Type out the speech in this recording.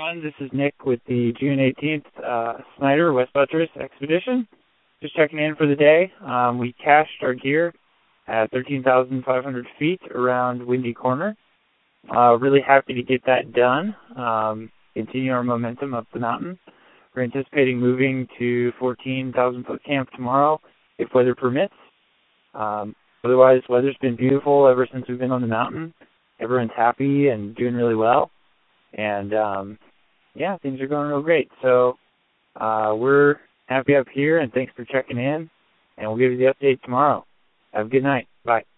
everyone. This is Nick with the June 18th Snyder West Buttress Expedition. Just checking in for the day. We cached our gear at 13,500 feet around Windy Corner. Really happy to get that done. Continue our momentum up the mountain. We're anticipating moving to 14,000 foot camp tomorrow, if weather permits. Otherwise, weather's been beautiful ever since we've been on the mountain. Everyone's happy and doing really well. And, things are going real great. So we're happy up here, and thanks for checking in. And we'll give you the update tomorrow. Have a good night. Bye.